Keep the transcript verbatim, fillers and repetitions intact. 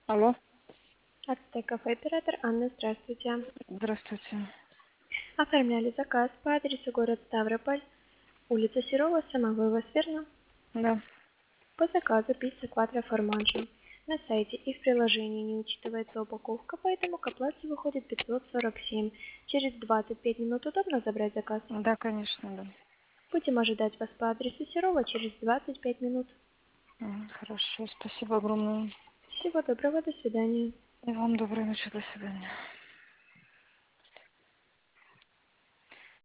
Алло, Ацтек кафе оператор Анна, здравствуйте. здравствуйте. Оформляли заказ по адресу город Ставрополь, улица Серова, самовывоз, верно? Да, По заказу пицца квадро формаджо. На сайте и в приложении не учитывается упаковка, поэтому к оплате выходит пятьсот сорок семь. Через двадцать пять минут удобно забрать заказ? да, конечно, да. Будем ожидать вас по адресу Серова через двадцать пять минут. Мгм, хорошо, спасибо огромное. Всего доброго, до свидания. И вам доброй ночи, до свидания.